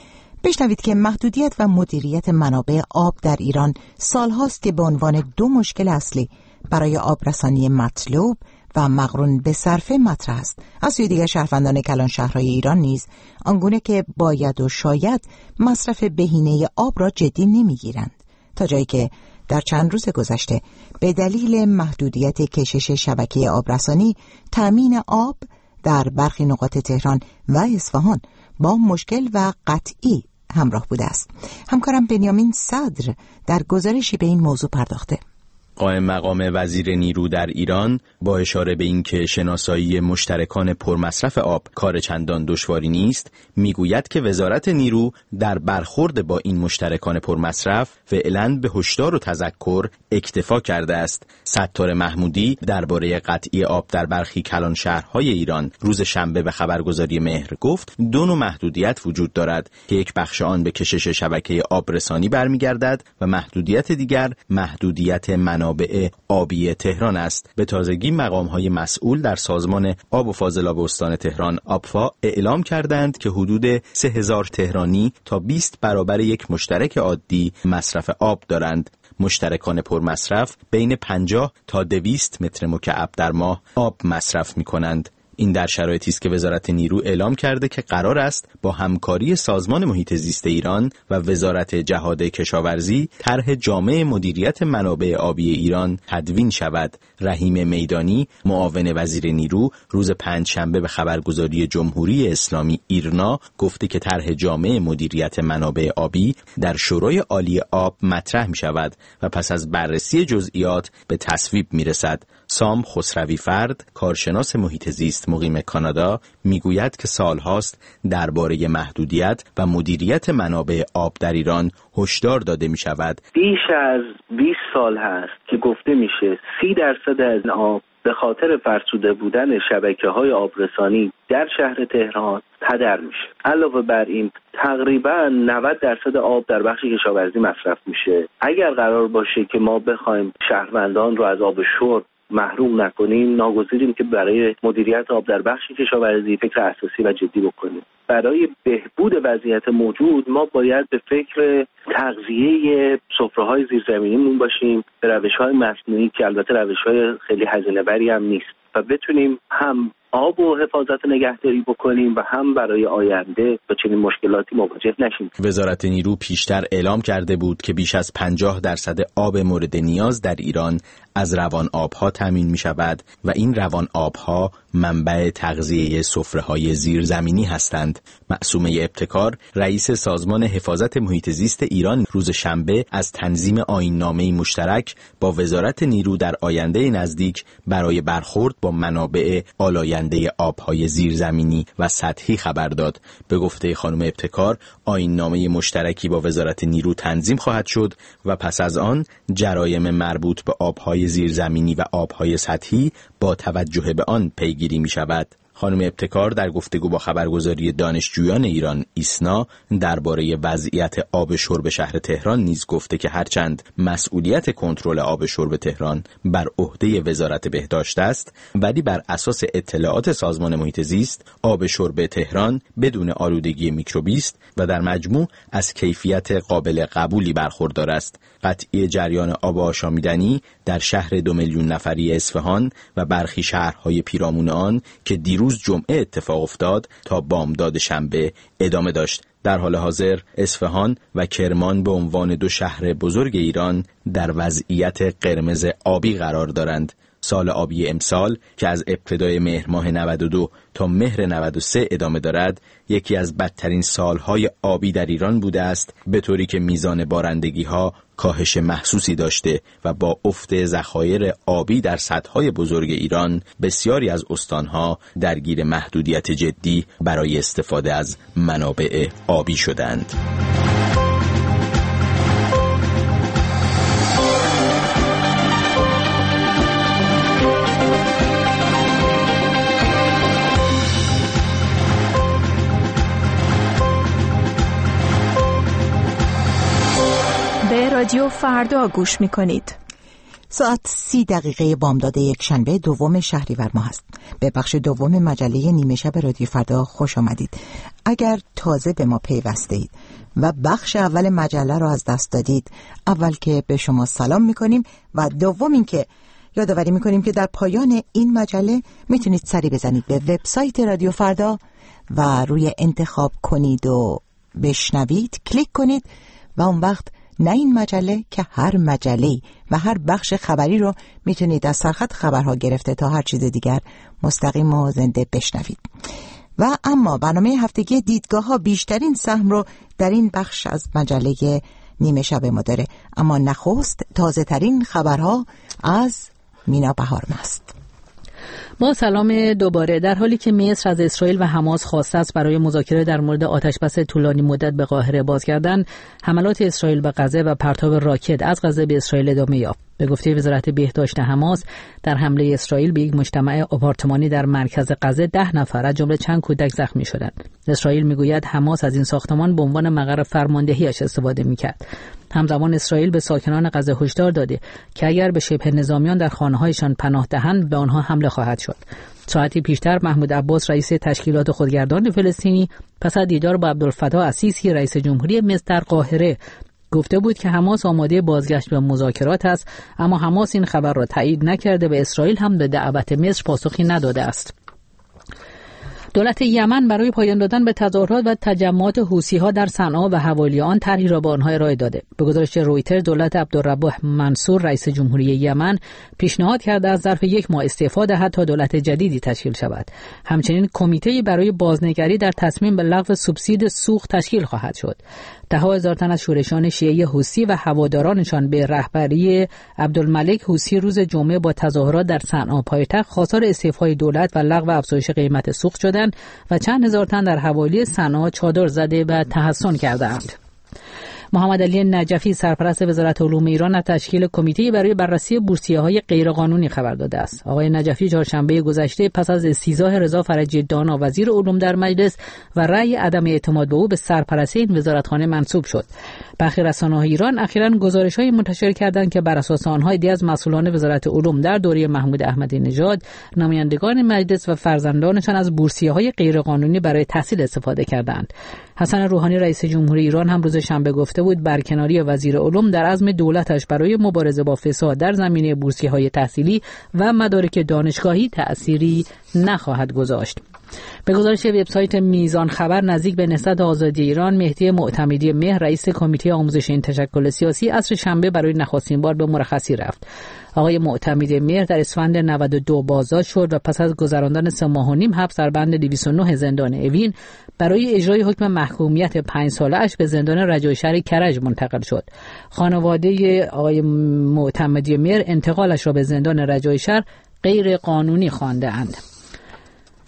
بشنوید که محدودیت و مدیریت منابع آب در ایران سالهاست که به عنوان دو مشکل اصلی برای آبرسانی مطلوب و مقرون به صرفه مطرح است. از سوی دیگر شهروندان کلان شهرهای ایران نیز آنگونه که باید و شاید مصرف بهینه آب را جدی نمیگیرند، تا جایی که در چند روز گذشته به دلیل محدودیت کشش شبکه آبرسانی تامین آب در برخی نقاط تهران و اصفهان با مشکل و قطعی همراه بوده است. همکارم بنیامین صدر در گزارشی به این موضوع پرداخته. قائم مقام وزیر نیرو در ایران با اشاره به اینکه شناسایی مشترکان پرمصرف آب کار چندان دشواری نیست، میگوید که وزارت نیرو در برخورد با این مشترکان پرمصرف فعلاً به هشدار و تذکر اکتفا کرده است. ستار محمودی درباره قطعی آب در برخی کلان شهرهای ایران روز شنبه به خبرگزاری مهر گفت دو نوع محدودیت وجود دارد که یک بخش آن به کشش شبکه آبرسانی برمیگردد و محدودیت دیگر محدودیت منابع به آبی تهران است. به تازگی مقام‌های مسئول در سازمان آب و فاضلاب استان تهران آبفا اعلام کردند که حدود سه هزار تهرانی تا بیست برابر یک مشترک عادی مصرف آب دارند. مشترکان پرمصرف بین پنجاه تا دویست متر مکعب در ماه آب مصرف می‌کنند. این در شرایطی است که وزارت نیرو اعلام کرده که قرار است با همکاری سازمان محیط زیست ایران و وزارت جهاد کشاورزی طرح جامع مدیریت منابع آبی ایران تدوین شود. رحیم میدانی معاون وزیر نیرو روز پنجشنبه به خبرگزاری جمهوری اسلامی ایرنا گفته که طرح جامع مدیریت منابع آبی در شورای عالی آب مطرح می شود و پس از بررسی جزئیات به تصویب می رسد. سام خسروی فرد کارشناس محیط زیست مقیم کانادا میگوید که سالهاست درباره محدودیت و مدیریت منابع آب در ایران هشدار داده می شود. بیش از بیست سال هست که گفته میشه سی درصد از آب به خاطر فرسوده بودن شبکه‌های آبرسانی در شهر تهران هدر میشه. علاوه بر این تقریبا نود درصد آب در بخش کشاورزی مصرف میشه. اگر قرار باشه که ما بخوایم شهروندان رو از آب شرب محروم نکنیم، ناگزیریم که برای مدیریت آب در بخش کشاورزی فکر اساسی و جدی بکنیم. برای بهبود وضعیت موجود ما باید به فکر تغذیه سفره‌های زیرزمینیمون باشیم به روش‌های مصنوعی که البته روش‌های خیلی هزینه‌بری هم نیست و بتونیم هم آب و حفاظت نگهداری بکنیم و هم برای آینده با چنین مشکلاتی مواجه نشیم. وزارت نیرو پیشتر اعلام کرده بود که بیش از پنجاه درصد آب مورد نیاز در ایران از روان آبها تامین می شود و این روان آبها منبع تغذیه سفره‌های زیرزمینی هستند. معصومه ابتکار رئیس سازمان حفاظت محیط زیست ایران روز شنبه از تنظیم آیین‌نامه‌ای مشترک با وزارت نیرو در آینده نزدیک برای برخورد با منابع آلاید آینده آبهای زیرزمینی و سطحی خبر داد. به گفته خانم ابتکار، آیین نامه مشترکی با وزارت نیرو تنظیم خواهد شد و پس از آن جرایم مربوط به آبهای زیرزمینی و آبهای سطحی با توجه به آن پیگیری می شود. خانم ابتکار در گفتگو با خبرگزاری دانشجویان ایران ایسنا درباره وضعیت آب شرب شهر تهران نیز گفته که هرچند مسئولیت کنترل آب شرب تهران بر عهده وزارت بهداشت است، ولی بر اساس اطلاعات سازمان محیط زیست آب شرب تهران بدون آلودگی میکروبی است و در مجموع از کیفیت قابل قبولی برخوردار است. قطعی جریان آب آشامیدنی در شهر دو میلیون نفری اصفهان و برخی شهرهای پیرامون آن که دیروز جمعه اتفاق افتاد تا بامداد شنبه ادامه داشت. در حال حاضر اصفهان و کرمان به عنوان دو شهر بزرگ ایران در وضعیت قرمز آبی قرار دارند. سال آبی امسال که از ابتدای مهر ماه نود و دو تا مهر نود و سه ادامه دارد، یکی از بدترین سالهای آبی در ایران بوده است، به طوری که میزان بارندگی ها کاهش محسوسی داشته و با افت ذخایر آبی در سدهای بزرگ ایران بسیاری از استانها درگیر محدودیت جدی برای استفاده از منابع آبی شدند. رادیو فردا گوش می‌کنید. ساعت سی دقیقه بامداد یک شنبه دوم شهریور ماه است. به بخش دوم مجله نیمه شب رادیو فردا خوش آمدید. اگر تازه به ما پیوسته اید و بخش اول مجله را از دست دادید، اول که به شما سلام می‌کنیم و دوم این که یادآوری می‌کنیم که در پایان این مجله میتونید سری بزنید به وبسایت رادیو فردا و روی انتخاب کنید و بشنوید کلیک کنید و اون وقت نه این مجله که هر مجله‌ای و هر بخش خبری رو میتونید از سرخط خبرها گرفته تا هر چیز دیگر مستقیم و زنده بشنوید. و اما برنامه هفتگی دیدگاه ها بیشترین سهم رو در این بخش از مجله نیمه شب ما داره. اما نخست تازه ترین خبرها از مینا بهارم است. با سلام دوباره. در حالی که مصر از اسرائیل و حماس خواسته است برای مذاکره در مورد آتشبس طولانی مدت به قاهره بازگردند، حملات اسرائیل به غزه و پرتاب راکت از غزه به اسرائیل ادامه یافت. به گفته وزارت بهداشت حماس، در حمله اسرائیل به یک مجتمع آپارتمانی در مرکز غزه ده نفر از جمله چند کودک زخمی شدند. اسرائیل میگوید حماس از این ساختمان به عنوان مقر فرماندهیش استفاده میکرد. همزمان اسرائیل به ساکنان غزه هشدار داده که اگر به شبه نظامیان در خانه‌هایشان پناه دهند به آنها حمله خواهد شد. ساعتی پیشتر محمود عباس رئیس تشکیلات خودگردان فلسطینی پس از دیدار با عبدالفتاح السیسی رئیس جمهوری مصر در قاهره گفته بود که حماس آماده بازگشت به مذاکرات است، اما حماس این خبر را تایید نکرده و اسرائیل هم به دعوت مصر پاسخی نداده است. دولت یمن برای پایان دادن به تظاهرات و تجمعات حوثی‌ها در صنعا و حوالی آن طرحی را به آنها ارائه داده. به گزارش رویتر، دولت عبدالرب منصور رئیس جمهوری یمن پیشنهاد کرده از ظرف یک ماه استعفا دهد تا دولت جدیدی تشکیل شود. همچنین کمیته‌ای برای بازنگری در تصمیم به لغو سوبسید سوخت تشکیل خواهد شد. ده هزار تن از شورشان شیعه حوثی و هوادارانشان به رهبری عبدالملک حوثی روز جمعه با تظاهرات در صنعا پایتخت خواستار استعفای دولت و لغو افزایش قیمت سوخت شدند و چند هزار تن در حوالی صنعا چادر زده و تحصن کردند. محمد علی نجفی سرپرست وزارت علوم ایران از تشکیل کمیته برای بررسی بورسیه‌های غیرقانونی خبر داده است. آقای نجفی چهارشنبه گذشته پس از استیضاح رضا فرجی دانا وزیر علوم در مجلس و رأی عدم اعتماد به او به سرپرستی این وزارتخانه منصوب شد. برخی رسانه‌های ایران اخیراً گزارش‌های منتشر کردند که بر اساس آنها عده‌ای از مسئولان وزارت علوم در دوره محمود احمدی نژاد، نمایندگان مجلس و فرزندانشان از بورسیه‌های غیرقانونی برای تحصیل استفاده کردند. حسن روحانی رئیس جمهوری ایران هم روز شنبه گفته بود برکناری وزیر علوم در عزم دولتش برای مبارزه با فساد در زمینه بورسیه‌های تحصیلی و مدارک دانشگاهی تأثیری نخواهد گذاشت. به گزارش وبسایت میزان خبر، نزدیک به نهضت آزادی ایران، مهدی معتمدی مهر رئیس کمیته آموزش این تشکل سیاسی عصر شنبه برای نخستین بار به مرخصی رفت. آقای معتمدی مهر در اسفند نود و دو بازداشت شد و پس از گذراندن سه ماه و نیم حبس در بند دویست و نه زندان اوین برای اجرای حکم محکومیت پنج ساله اش به زندان رجای شهر کرج منتقل شد. خانواده آقای معتمدی مهر انتقالش را به زندان رجای شهر غیر قانونی خوانده‌اند.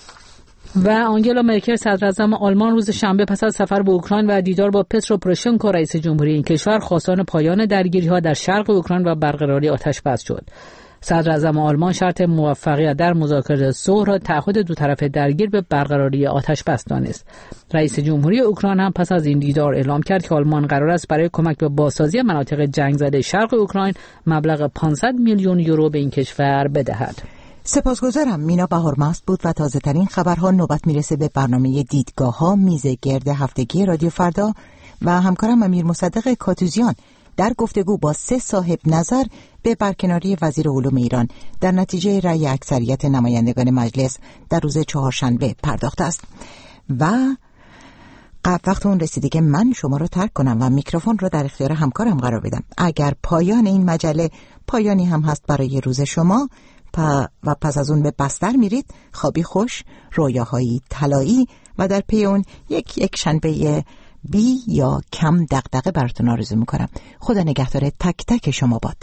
و آنگلا مرکل صدراعظم آلمان روز شنبه پس از سفر به اوکراین و دیدار با پترو پروشنکو رئیس جمهوری این کشور خواستان پایان درگیری‌ها در شرق اوکراین و برقراری آتش‌بس شد. صدراعظم آلمان شرط موفقیت در مذاکره صلح را تعهد دو طرف درگیر به برقراری آتش‌بس دانست. رئیس جمهوری اوکراین هم پس از این دیدار اعلام کرد که آلمان قرار است برای کمک به بازسازی مناطق جنگ زده شرق اوکراین مبلغ پانصد میلیون یورو به این کشور بدهد. سپاسگزارم. مینا بهارمست بود و تازه ترین خبرها. نوبت میرسه به برنامه دیدگاه ها میز گرد هفتگی رادیو فردا و همکارم امیر مصدق کاتوزیان در گفتگو با سه صاحب نظر به برکناری وزیر علوم ایران در نتیجه رأی اکثریت نمایندگان مجلس در روز چهارشنبه پرداخته است. و قبل وقت اون رسیده که من شما رو ترک کنم و میکروفون رو در اختیار همکارم قرار بدم. اگر پایان این مجله پایانی هم هست برای روز شما و پس از اون به بستر میرید، خوابی خوش، رویاهایی طلایی و در پی اون یک یک شنبه بی یا کم دغدغه براتون آرزو میکنم. خدا نگهدار تک تک شما باد.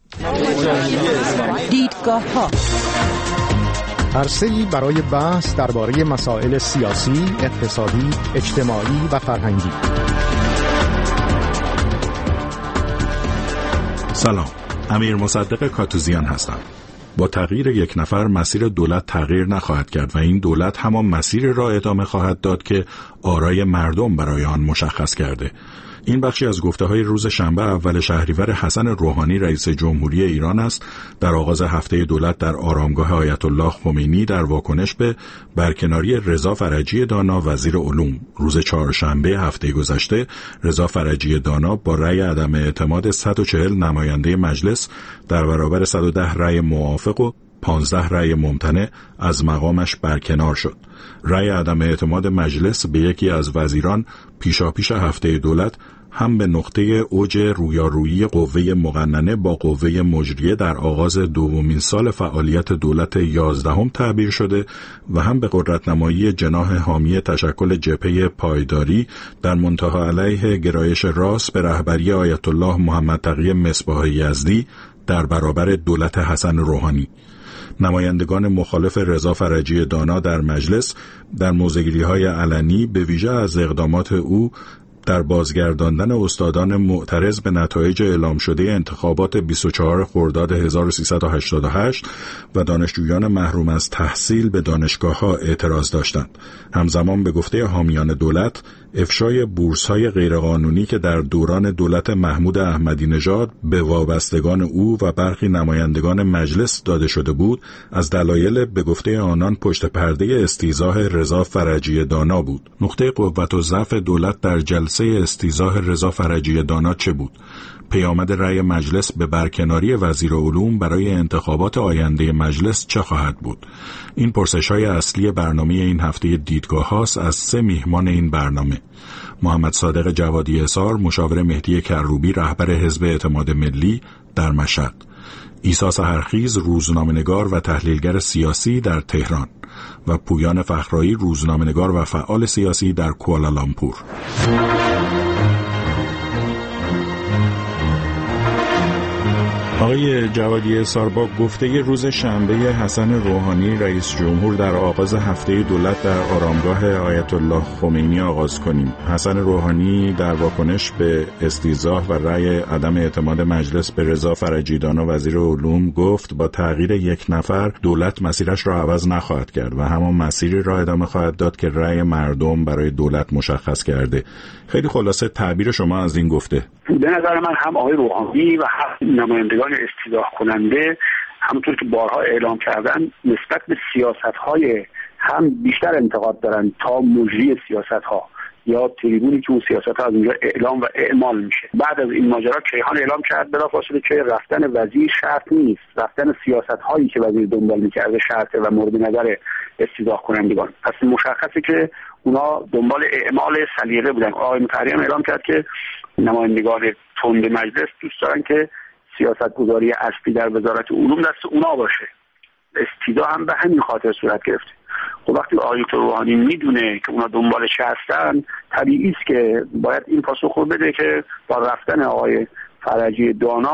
دیدگاه ها عرصه‌ای برای بحث درباره مسائل سیاسی، اقتصادی، اجتماعی و فرهنگی. سلام، امیر مصدق کاتوزیان هستم. با تغییر یک نفر مسیر دولت تغییر نخواهد کرد و این دولت همان مسیر را ادامه خواهد داد که آرای مردم برای آن مشخص کرده. این بخشی از گفته‌های روز شنبه اول شهریور حسن روحانی رئیس جمهوری ایران است در آغاز هفته دولت در آرامگاه آیت الله خمینی در واکنش به برکناری رضا فرجی دانا وزیر علوم. روز چهارشنبه هفته گذشته رضا فرجی دانا با رأی عدم اعتماد صد و چهل نماینده مجلس در برابر صد و ده رأی موافق و پانزده رأی ممتنع از مقامش برکنار شد. رأی عدم اعتماد مجلس به یکی از وزیران پیشاپیش هفته دولت هم به نقطه اوج رویارویی قوه مقننه با قوه مجریه در آغاز دومین سال فعالیت دولت یازدهم تعبیر شده و هم به قدرت‌نمایی جناح حامی تشکل جبهه پایداری در منتهی علیه گرایش راست به رهبری آیت الله محمد تقی مصباح یزدی در برابر دولت حسن روحانی. نمایندگان مخالف رضا فرجی دانا در مجلس در موضع‌گیری‌های علنی به ویژه از اقدامات او در بازگرداندن استادان معترض به نتایج اعلام شده انتخابات بیست و چهارم خرداد هزار و سیصد و هشتاد و هشت و دانشجویان محروم از تحصیل به دانشگاه‌ها اعتراض داشتند. همزمان به گفته حامیان دولت، افشای بورس‌های غیرقانونی که در دوران دولت محمود احمدی نژاد به وابستگان او و برخی نمایندگان مجلس داده شده بود، از دلایل به گفته آنان پشت پرده استیضاح رضا فرجی دانا بود. نقطه قوت و ضعف دولت در جلسه استیضاح رضا فرجی دانا چه بود؟ پیامد رأی مجلس به برکناری وزیر علوم برای انتخابات آینده مجلس چه خواهد بود؟ این پرسش‌های اصلی برنامه این هفته دیدگاه هاست از سه میهمان این برنامه: محمد صادق جوادی احصار، مشاور مهدی کروبی رهبر حزب اعتماد ملی در مشهد، عیسی سحرخیز روزنامه‌نگار و تحلیلگر سیاسی در تهران و پویان فخرایی روزنامه‌نگار و فعال سیاسی در کوالالامپور. آقای جوادی احصار، با گفته روز شنبه حسن روحانی رئیس جمهور در آغاز هفته دولت در آرامگاه آیت الله خمینی آغاز کنیم. حسن روحانی در واکنش به استیضاح و رأی عدم اعتماد مجلس به رضا فرجی دانا وزیر علوم گفت با تغییر یک نفر دولت مسیرش را عوض نخواهد کرد و همان مسیری را ادامه خواهد داد که رأی مردم برای دولت مشخص کرده. خیلی خلاصه تعبیر شما از این گفته. به نظر من هم آقای روحانی و هم نمایندگان استیضاح کننده همونطور که بارها اعلام کردن نسبت به سیاست‌های هم بیشتر انتقاد دارن تا مجری سیاست‌ها یا تریبونی که اون سیاست‌ها از اونجا اعلام و اعمال میشه. بعد از این ماجرا کیهان اعلام کرد بلافاصله که رفتن وزیر شرط نیست، رفتن سیاست‌هایی که وزیر دنبال می‌کرده شرطه و مورد نظر استیضاح کنندگان. پس مشخصه که اونا دنبال اعمال سلیقه بودن. آقای مطهری اعلام کرد که نمایندگان تند مجلس دوست دارن که سیاستگذاری اصلی در وزارت علوم دست اونا باشه. استیضاح هم به همین خاطر صورت گرفته. خب وقتی آقای روحانی میدونه که اونا دنبالش هستن، طبیعی است که باید این پاسخ رو بده که با رفتن آقای فرجی دانا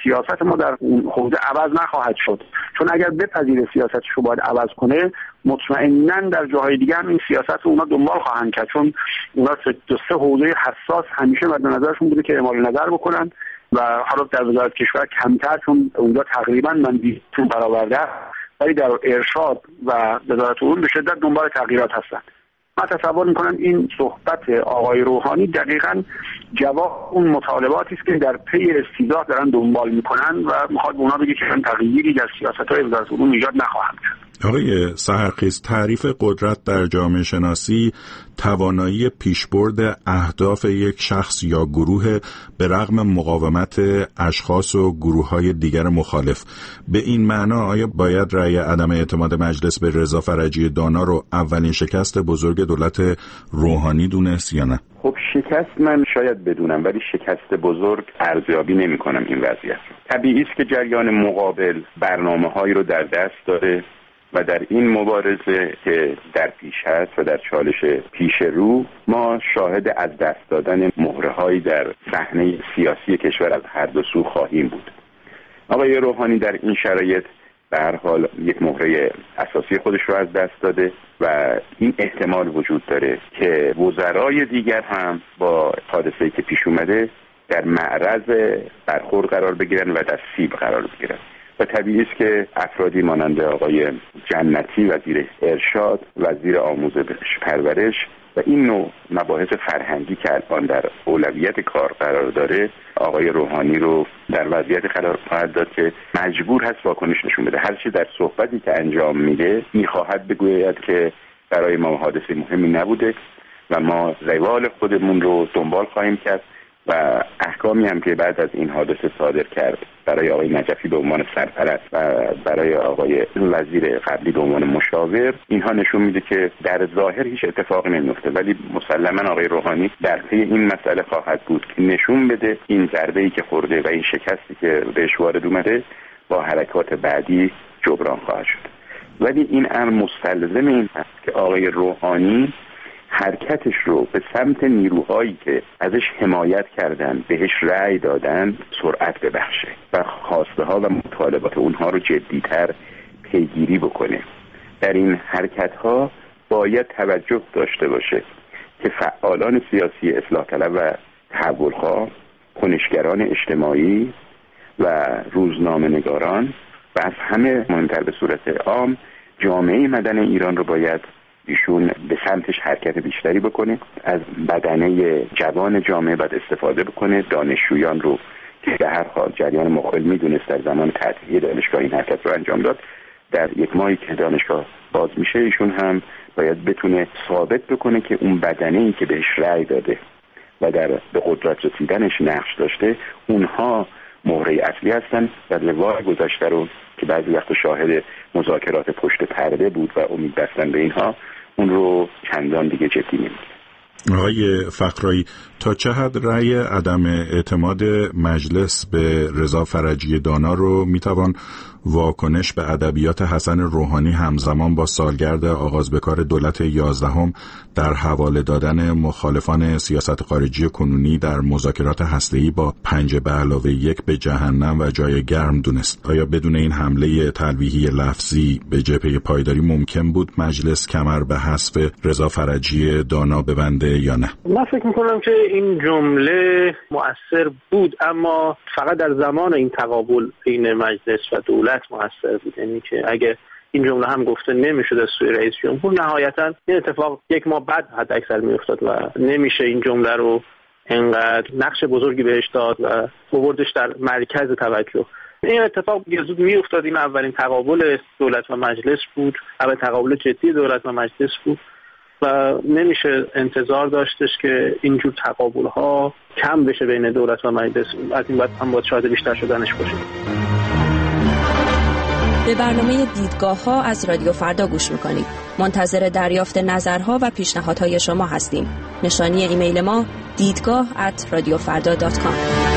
سیاست ما در اون حوزه عوض نخواهد شد، چون اگر بپذیره سیاستش رو باید عوض کنه، مطمئناً در جاهای دیگه هم این سیاست رو اونا دنبال خواهند کرد، چون اونا دو سه حوزه حساس همیشه مد نظرشون بوده که اعمال نظر بکنن و حالا در وزارت کشور کمتر، چون اونجا تقریباً من دیدم برآورده، ولی در ارشاد و وزارت علوم به شدت دنبال تغییرات هستن. من تصور میکنم این صحبت آقای روحانی دقیقاً جواب اون مطالباتی است که در پی استیضاح دارن دنبال میکنن و میخواد به اونا بگه که تغییری در سیاست‌های وزارت علوم ایجاد نخواهد کرد. آقای سحرخیز، تعریف قدرت در جامعه شناسی توانایی پیشبرد اهداف یک شخص یا گروه به رغم مقاومت اشخاص و گروه‌های دیگر مخالف. به این معنا آیا باید رأی عدم اعتماد مجلس به رضا فرجی دانا رو اولین شکست بزرگ دولت روحانی دونست یا نه؟ خب شکست من شاید بدونم، ولی شکست بزرگ ارزیابی نمی کنم این وضعیت. طبیعی است که جریان مقابل برنامه‌هایی رو در دست داره و در این مبارزه که در پیش هست و در چالش پیش رو ما شاهد از دست دادن مهره‌هایی در صحنه سیاسی کشور از هر دو سو خواهیم بود. آقای روحانی در این شرایط به هر حال یک مهره اساسی خودش رو از دست داده و این احتمال وجود داره که وزرای دیگر هم با حادثه‌ای که پیش اومده در معرض برخورد قرار بگیرن و در سیب قرار بگیرن. و طبیعی است که افرادی مانند آقای جنتی وزیر ارشاد، وزیر آموزش پرورش و این نوع مباحث فرهنگی که الان در اولویت کار قرار داره، آقای روحانی رو در وضعیت قرار خواهد داد که مجبور هست واکنش نشون بده. هر چی در صحبتی که انجام میده میخواهد بگوید که برای ما حادثه مهمی نبوده و ما روال خودمون رو دنبال خواهیم کرد و احکامی هم که بعد از این حادثه صادر کرد برای آقای نجفی به عنوان سرپرست و برای آقای وزیر قبلی به عنوان مشاور، اینها نشون میده که در ظاهر هیچ اتفاقی نمیفته، ولی مسلما آقای روحانی در پی این مسئله خواهد بود که نشون بده این ضربه‌ای که خورده و این شکستی که بهش وارد اومده با حرکات بعدی جبران خواهد شد. ولی این امر مستلزم این است که آقای روحانی حرکتش رو به سمت نیروهایی که ازش حمایت کردن، بهش رأی دادن، سرعت ببخشه و خواسته ها و مطالبات اونها رو جدیتر پیگیری بکنه. در این حرکت ها باید توجه داشته باشه که فعالان سیاسی اصلاح طلب و تحول خواه، کنشگران اجتماعی و روزنامه نگاران و از همه مهمتر به صورت عام جامعه مدنی ایران رو باید ایشون به سمتش حرکت بیشتری بکنه. از بدنه جوان جامعه باید استفاده بکنه. دانشجویان رو که به هر حال جریان مقابل میدونست در زمان تعطیلی دانشگاه این حرکت رو انجام داد، در یک ماهی که دانشگاه باز میشه ایشون هم باید بتونه ثابت بکنه که اون بدنه‌ای که بهش رأی داده و در به قدرت رسیدنش نقش داشته، اونها مهره اصلی هستن و لوای گذشته رو که بعضی وقت شاهد مذاکرات پشت پرده بود و امید بستن به اینها، اون رو چندان دیگه جدی نمیگیره. آقای فقرایی، تا چه حد رأی عدم اعتماد مجلس به رضا فرجی دانا رو میتوان واکنش به ادبیات حسن روحانی همزمان با سالگرد آغاز به کار دولت یازدهم در حواله دادن مخالفان سیاست خارجی کنونی در مذاکرات هسته‌ای با پنج به علاوه یک به جهنم و جای گرم دونست؟ آیا بدون این حمله تلویحی لفظی به جبهه پایداری ممکن بود مجلس کمر به حذف رضا فرجی دانا ببنده یا نه؟ من فکر میکنم که این جمله مؤثر بود، اما فقط در زمان این تقابل بین مجلس و دولت مؤثر بود. یعنی که اگه این جمله هم گفته نمیشد از سوی رئیس جمهور، نهایتا این اتفاق یک ماه بعد حد اکثر میافتاد و نمیشه این جمله رو انقدر نقش بزرگی بهش داد و آوردش در مرکز توجه. این اتفاق زود میافتاد. این اولین تقابل دولت و مجلس بود، اولین تقابل جدی دولت و مجلس بود و نمیشه انتظار داشتش که اینجور تقابل ها کم بشه بین دولت و مجلس. از این بعد هم باید شاهد بیشتر شدنش باشه. به برنامه دیدگاه ها از رادیو فردا گوش میکنید. منتظر دریافت نظرها و پیشنهادهای شما هستیم. نشانی ایمیل ما دیدگاه ات رادیو فردا دات کام.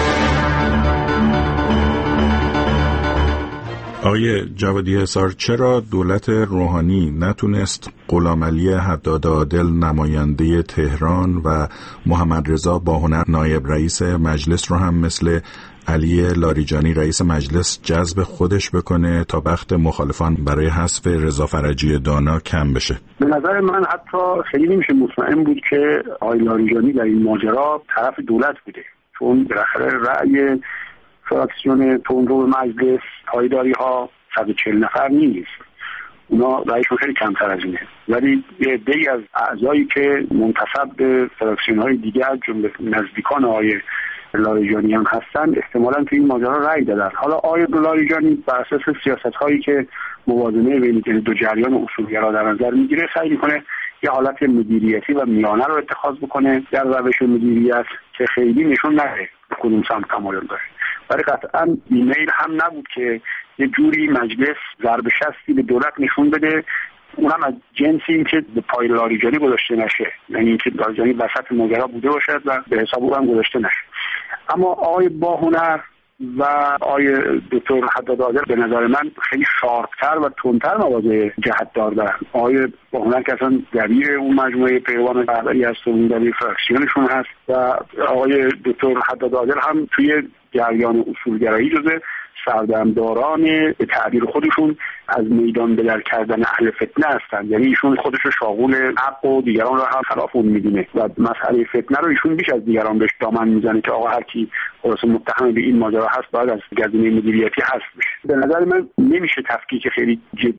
آقای جوادی حصار، چرا دولت روحانی نتونست غلامعلی حداد عادل نماینده تهران و محمد رضا باهنر نایب رئیس مجلس رو هم مثل علی لاریجانی رئیس مجلس جذب خودش بکنه تا بخت مخالفان برای حذف رضا فرجی دانا کم بشه؟ به نظر من حتی خیلی نمیشه مطمئن بود که آقای لاریجانی در این ماجرا طرف دولت بوده، چون بالاخره رأی فراکسیون تندرو مجلس پایداری ها صد و چهل نفر نیست، اونا رأیشون خیلی کمتر از اینه، ولی یه عده‌ای از اعضایی که منتسب به فراکسیون های دیگر جمله نزدیکان آقای لاریجانی هم هستن احتمالاً تو این ماجرا رأی دادن. حالا آقای لاریجانی بر اساس سیاست‌هایی که موازنه بین دو جریان اصولگرا در نظر میگیره سعی میکنه یه حالت مدیریتی و میانه رو اتخاذ بکنه در روش مدیریت که خیلی نشون نده به کدوم سمت تمایل داره. ولی قطعاً ایمیل هم نبود که یه جوری مجلس ضرب شستی به دولت نشون بده، اونم از جنسی این که به پای لاریجانی گذاشته نشه، یعنی اینکه لاریجانی وسط ماجرا بوده باشد و به حساب او هم گذاشته نشه. اما آقای باهنر و آقای دکتر حداد عادل به نظر من خیلی شارپتر و تندتر مواضع جهت‌دار دارن. آقای باهنر که اصلا دبیر اون مجموعه پیروان رهبری هست و اون دبیر فراکسیونشون هست و آقای دکتر حداد عادل هم توی جریان اصولگرایی جزء سردمداران به تعبیر خودشون از میدان بدر کردن اهل فتنه هستن، یعنی ایشون خودش رو شاغول حق و دیگران رو هم خلاف اون میدونه و مسئله فتنه رو ایشون بیش از دیگران بهش دامن میزنه که آقا هر کی خلاص متهم به این ماجرا هست باید از گزینه مدیریتی هست بشه. به نظر من نمیشه تفکیک خیلی جدی